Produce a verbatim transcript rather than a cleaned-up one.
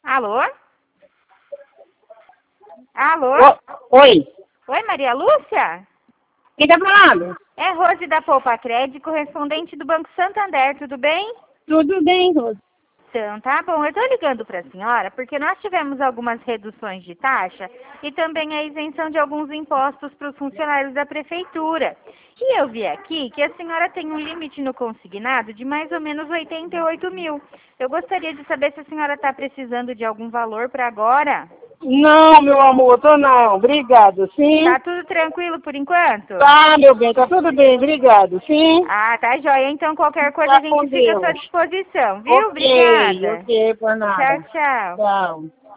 Alô? Alô? O- Oi, Oi, Maria Lúcia? quem tá falando? É Rose da Poupa Crédito, correspondente do Banco Santander, tudo bem? Tudo bem, Rose. Então, tá bom. Eu tô ligando para a senhora porque nós tivemos algumas reduções de taxa e também a isenção de alguns impostos para os funcionários da prefeitura. E eu vi aqui que a senhora tem um limite no consignado de mais ou menos oitenta e oito mil. Eu gostaria de saber se a senhora está precisando de algum valor para agora. Não, meu amor, tô não. Obrigado, sim. Tá tudo tranquilo por enquanto? Tá, meu bem, tá tudo bem, obrigado, sim. Ah, tá joia. Então, qualquer coisa Tá a com gente fica à sua Deus. disposição, viu? Ok, Obrigada. ok, por Tchau, nada. tchau. Tchau.